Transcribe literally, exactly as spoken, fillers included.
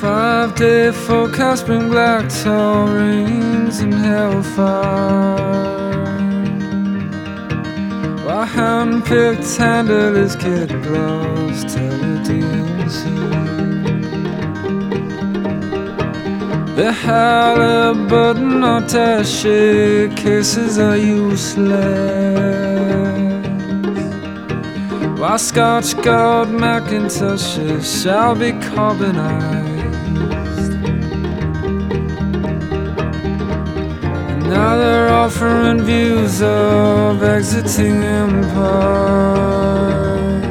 Five-day forecast bring black tall rains and hellfire, while hand-picked handlers kid gloves tell the D N C. The Halliburton attaché cases are useless, while Scotch gold Macintoshes shall be carbonized. And now they're offering views of exiting empire.